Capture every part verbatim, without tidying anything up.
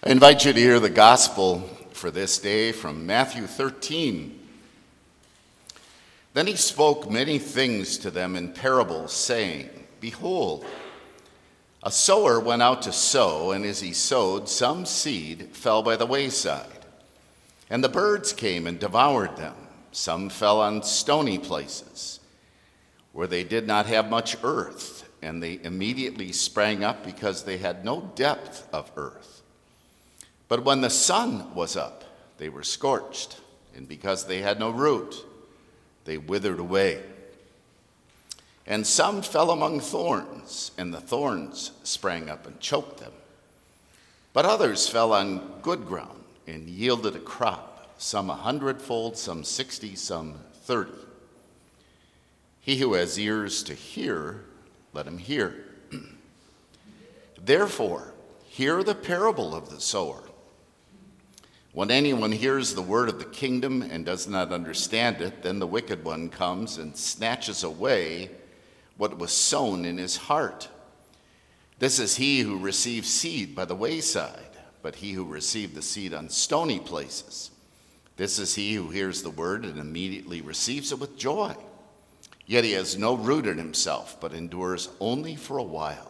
I invite you to hear the gospel for this day from Matthew thirteen. Then he spoke many things to them in parables, saying, Behold, a sower went out to sow, and as he sowed, some seed fell by the wayside, and the birds came and devoured them. Some fell on stony places, where they did not have much earth, and they immediately sprang up because they had no depth of earth. But when the sun was up, they were scorched, and because they had no root, they withered away. And some fell among thorns, and the thorns sprang up and choked them. But others fell on good ground and yielded a crop, some a hundredfold, some sixty, some thirty. He who has ears to hear, let him hear. Therefore, hear the parable of the sower. When anyone hears the word of the kingdom and does not understand it, then the wicked one comes and snatches away what was sown in his heart. This is he who receives seed by the wayside, but he who received the seed on stony places, this is he who hears the word and immediately receives it with joy. Yet he has no root in himself, but endures only for a while.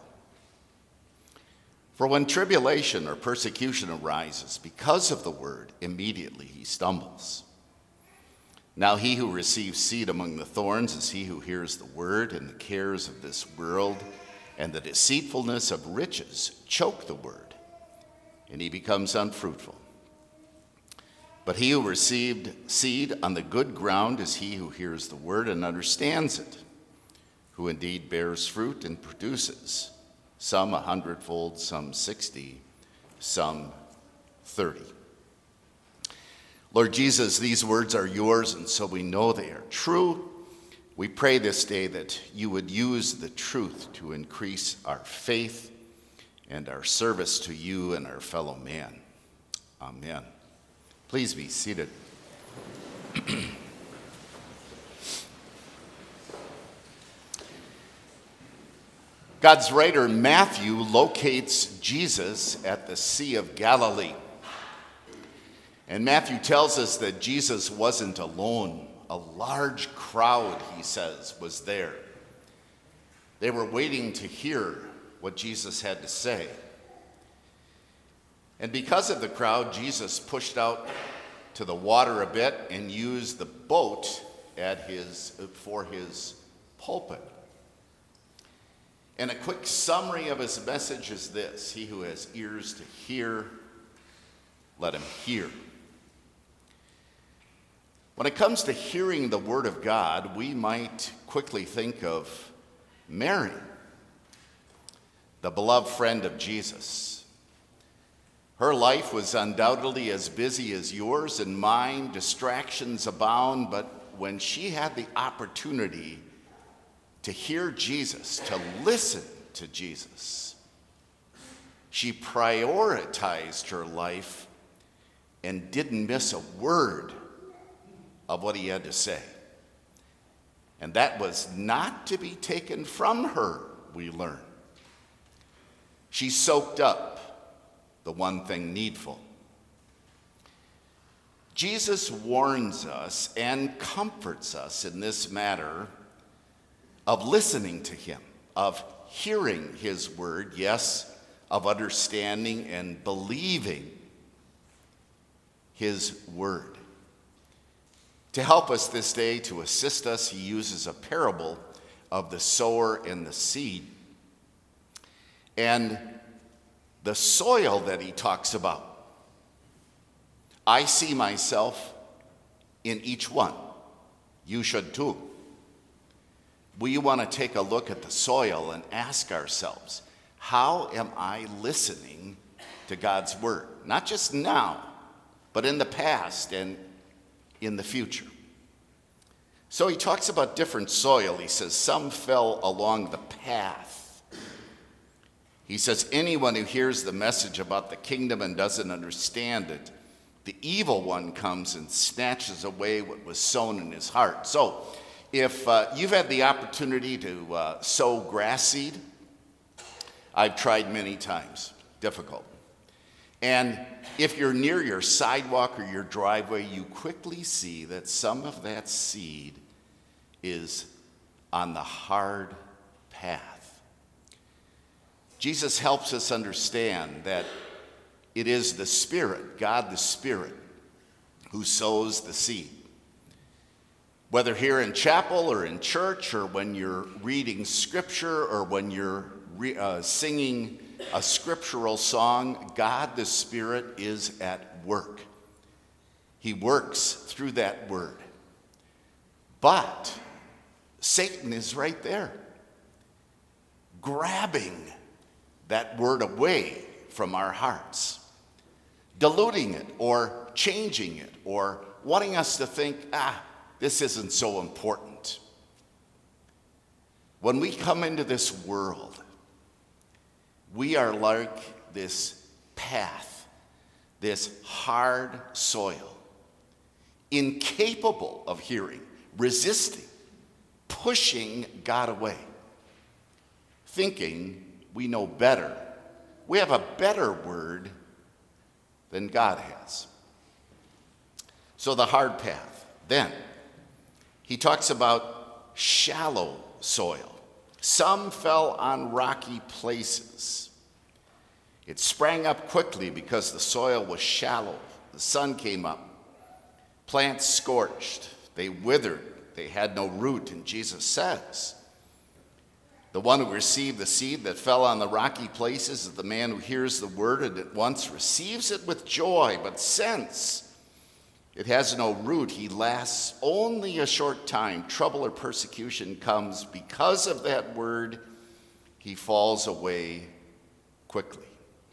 For when tribulation or persecution arises because of the word, immediately he stumbles. Now he who receives seed among the thorns is he who hears the word, and the cares of this world and the deceitfulness of riches choke the word, and he becomes unfruitful. But he who received seed on the good ground is he who hears the word and understands it, who indeed bears fruit and produces, some a hundredfold, some sixty, some thirty. Lord Jesus, these words are yours, and so we know they are true. We pray this day that you would use the truth to increase our faith and our service to you and our fellow man. Amen. Please be seated. God's writer Matthew locates Jesus at the Sea of Galilee. And Matthew tells us that Jesus wasn't alone. A large crowd, he says, was there. They were waiting to hear what Jesus had to say. And because of the crowd, Jesus pushed out to the water a bit and used the boat at his, for his pulpit. And a quick summary of his message is this: he who has ears to hear, let him hear. When it comes to hearing the word of God, we might quickly think of Mary, the beloved friend of Jesus. Her life was undoubtedly as busy as yours and mine. Distractions abound, but when she had the opportunity to hear Jesus, to listen to Jesus, she prioritized her life and didn't miss a word of what he had to say. And that was not to be taken from her, we learn. She soaked up the one thing needful. Jesus warns us and comforts us in this matter of listening to him, of hearing his word, yes, of understanding and believing his word. To help us this day, to assist us, he uses a parable of the sower and the seed. And the soil that he talks about, I see myself in each one. You should too. We want to take a look at the soil and ask ourselves, how am I listening to God's word? Not just now, but in the past and in the future. So he talks about different soil. He says some fell along the path. He says anyone who hears the message about the kingdom and doesn't understand it, the evil one comes and snatches away what was sown in his heart. So if uh, you've had the opportunity to uh, sow grass seed, I've tried many times. Difficult. And if you're near your sidewalk or your driveway, you quickly see that some of that seed is on the hard path. Jesus helps us understand that it is the Spirit, God the Spirit, who sows the seed. Whether here in chapel or in church or when you're reading scripture or when you're re- uh, singing a scriptural song, God the Spirit is at work. He works through that word. But Satan is right there, grabbing that word away from our hearts, diluting it or changing it or wanting us to think, ah, this isn't so important. When we come into this world, we are like this path, this hard soil, incapable of hearing, resisting, pushing God away, thinking we know better. We have a better word than God has. So the hard path. Then he talks about shallow soil. Some fell on rocky places. It sprang up quickly because the soil was shallow. The sun came up. Plants scorched. They withered. They had no root. And Jesus says, the one who received the seed that fell on the rocky places is the man who hears the word and at once receives it with joy. But since it has no root, he lasts only a short time. Trouble or persecution comes because of that word. He falls away quickly.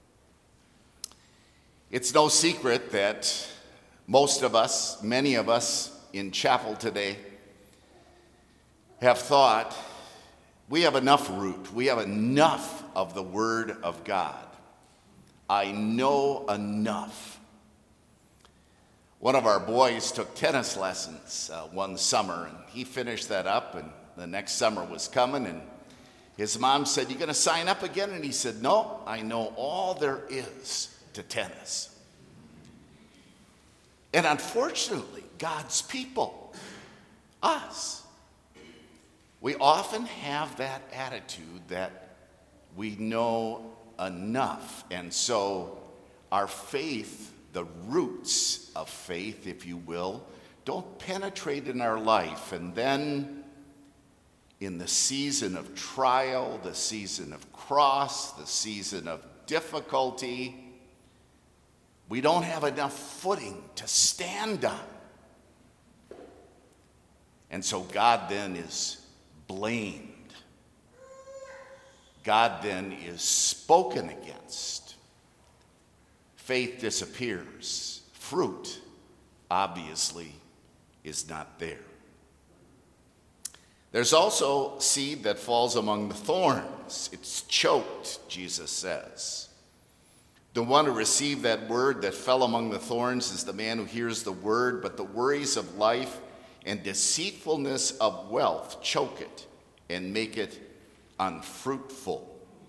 It's no secret that most of us, many of us in chapel today, have thought we have enough root. We have enough of the Word of God. I know enough. One of our boys took tennis lessons uh, one summer, and he finished that up, and the next summer was coming, and his mom said, "You going to sign up again?" And he said, "No, I know all there is to tennis." And unfortunately, God's people, us, we often have that attitude that we know enough. And so our faith, the roots of faith, if you will, don't penetrate in our life. And then in the season of trial, the season of cross, the season of difficulty, we don't have enough footing to stand on. And so God then is blamed. God then is spoken against. Faith disappears. Fruit, obviously, is not there. There's also seed that falls among the thorns. It's choked, Jesus says. The one who received that word that fell among the thorns is the man who hears the word, but the worries of life and deceitfulness of wealth choke it and make it unfruitful.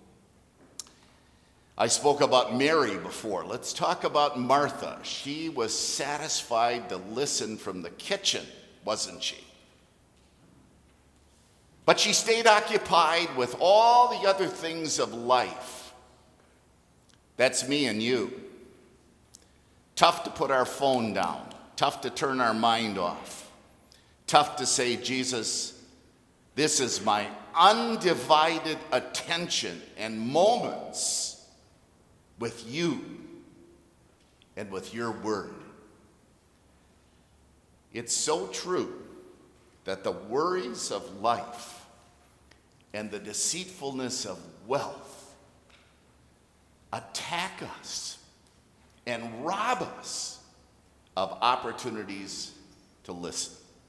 I spoke about Mary before. Let's talk about Martha. She was satisfied to listen from the kitchen, wasn't she? But she stayed occupied with all the other things of life. That's me and you. Tough to put our phone down. Tough to turn our mind off. Tough to say, Jesus, this is my undivided attention and moments with you and with your word. It's so true that the worries of life and the deceitfulness of wealth attack us and rob us of opportunities to listen.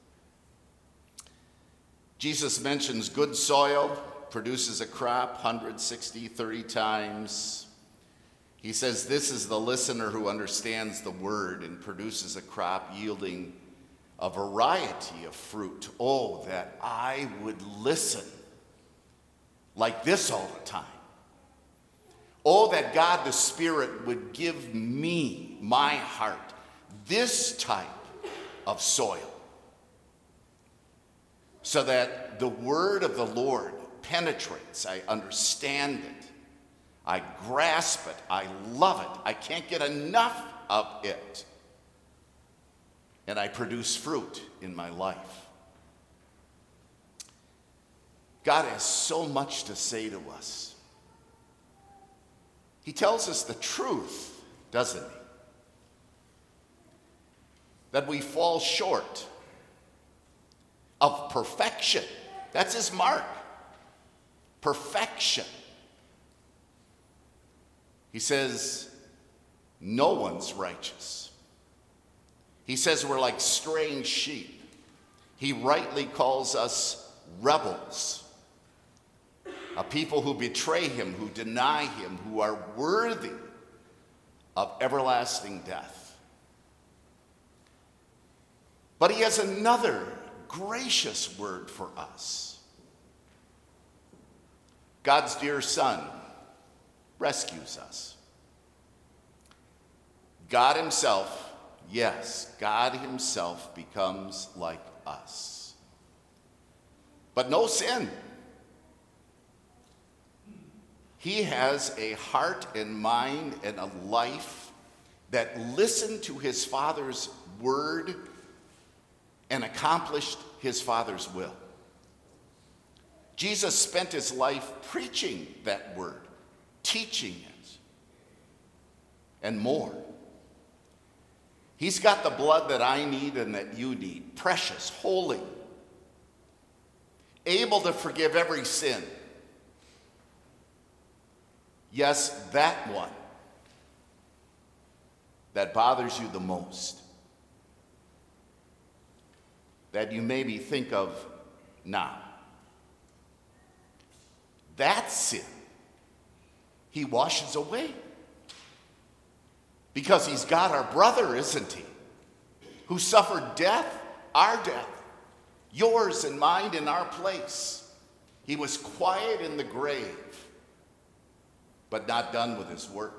Jesus mentions good soil produces a crop one hundred sixty, thirty times. He says this is the listener who understands the word and produces a crop yielding a variety of fruit. Oh, that I would listen like this all the time. Oh, that God the Spirit would give me, my heart, this type of soil, so that the word of the Lord penetrates. I understand it. I grasp it. I love it. I can't get enough of it. And I produce fruit in my life. God has so much to say to us. He tells us the truth, doesn't he? That we fall short of perfection. That's his mark. Perfection. He says, no one's righteous. He says we're like straying sheep. He rightly calls us rebels, a people who betray him, who deny him, who are worthy of everlasting death. But he has another gracious word for us. God's dear Son rescues us. God himself, yes, God himself becomes like us. But no sin. He has a heart and mind and a life that listened to his Father's word and accomplished his Father's will. Jesus spent his life preaching that word, teaching it, and more. He's got the blood that I need and that you need, precious, holy, able to forgive every sin. Yes, that one that bothers you the most, that you maybe think of now. That sin, he washes away. Because he's God, our brother, isn't he? Who suffered death, our death, yours and mine in our place. He was quiet in the grave, but not done with his work.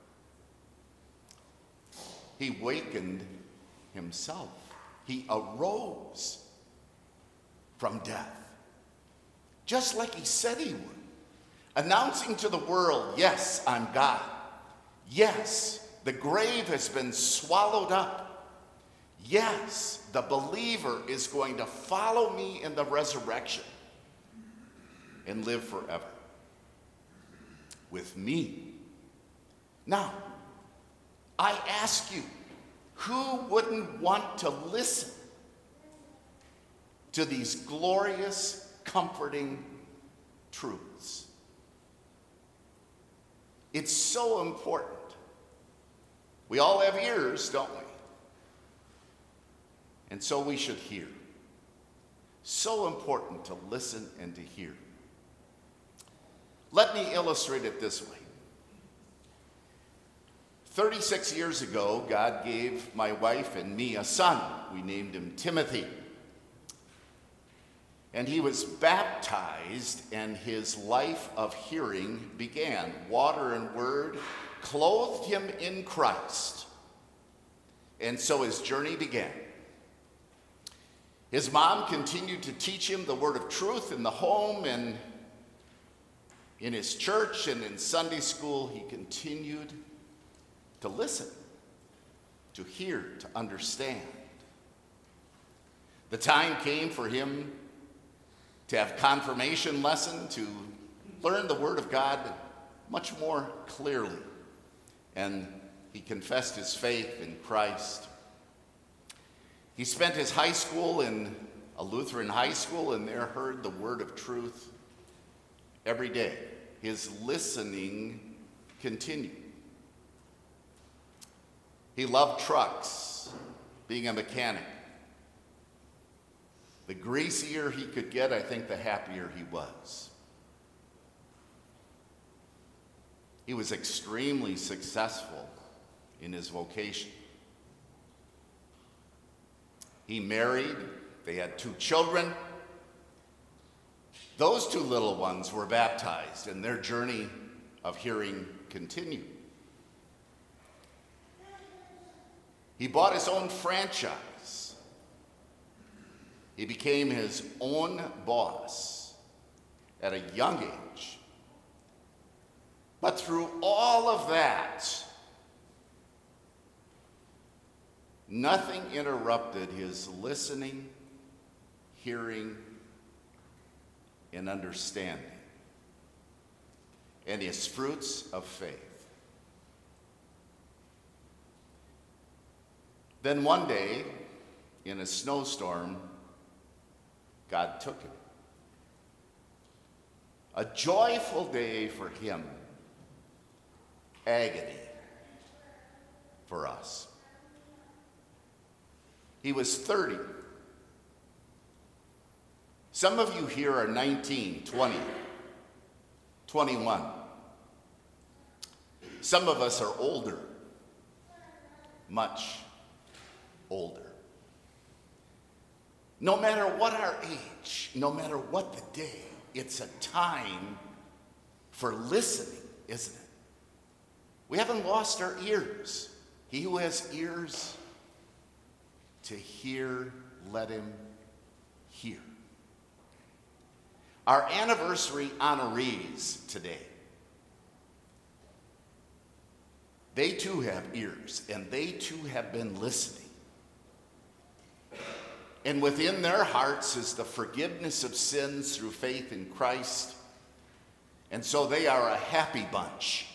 He wakened himself. He arose from death, just like he said he would, announcing to the world, yes, I'm God. Yes, the grave has been swallowed up. Yes, the believer is going to follow me in the resurrection and live forever with me. Now, I ask you, who wouldn't want to listen to these glorious, comforting truths? It's so important. We all have ears, don't we? And so we should hear. So important to listen and to hear. Let me illustrate it this way. thirty-six years ago, God gave my wife and me a son. We named him Timothy. And he was baptized, and his life of hearing began. Water and word clothed him in Christ. And so his journey began. His mom continued to teach him the word of truth in the home, and in his church and in Sunday school, he continued to listen, to hear, to understand. The time came for him to have confirmation lesson, to learn the Word of God much more clearly. And he confessed his faith in Christ. He spent his high school in a Lutheran high school and there heard the word of truth every day. His listening continued. He loved trucks, being a mechanic. The greasier he could get, I think the happier he was. He was extremely successful in his vocation. He married, they had two children. Those two little ones were baptized, and their journey of hearing continue. He bought his own franchise. He became his own boss at a young age. But through all of that, nothing interrupted his listening, hearing, and understanding, and his fruits of faith. Then one day, in a snowstorm, God took him. A joyful day for him, agony for us. He was thirty. Some of you here are nineteen, twenty, twenty-one. Some of us are older, much older. No matter what our age, no matter what the day, it's a time for listening, isn't it? We haven't lost our ears. He who has ears to hear, let him hear. Our anniversary honorees today, they too have ears, and they too have been listening. And within their hearts is the forgiveness of sins through faith in Christ. And so they are a happy bunch.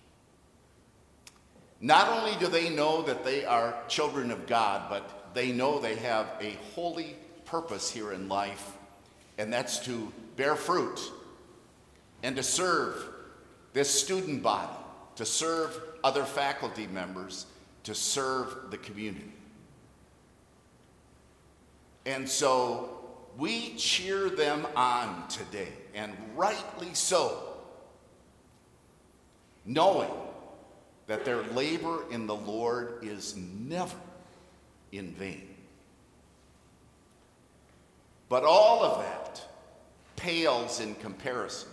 Not only do they know that they are children of God, but they know they have a holy purpose here in life, and that's to bear fruit and to serve this student body, to serve other faculty members, to serve the community. And so we cheer them on today, and rightly so, knowing that their labor in the Lord is never in vain. But all of that pales in comparison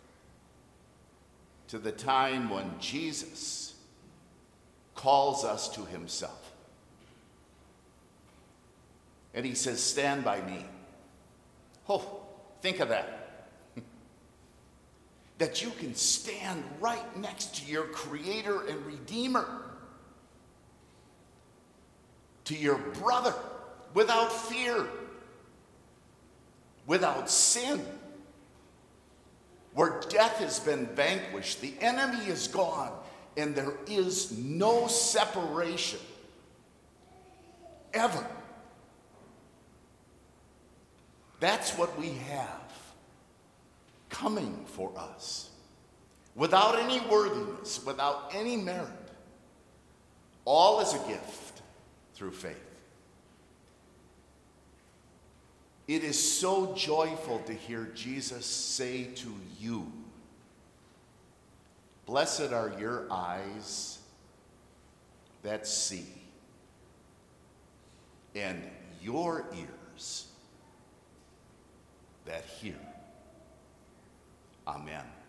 to the time when Jesus calls us to himself. And he says, stand by me. Oh, think of that. That you can stand right next to your Creator and Redeemer, to your brother, without fear, without sin, where death has been vanquished, the enemy is gone, and there is no separation ever. That's what we have coming for us, without any worthiness, without any merit. All is a gift through faith. It is so joyful to hear Jesus say to you, blessed are your eyes that see, and your ears that hear. Amen.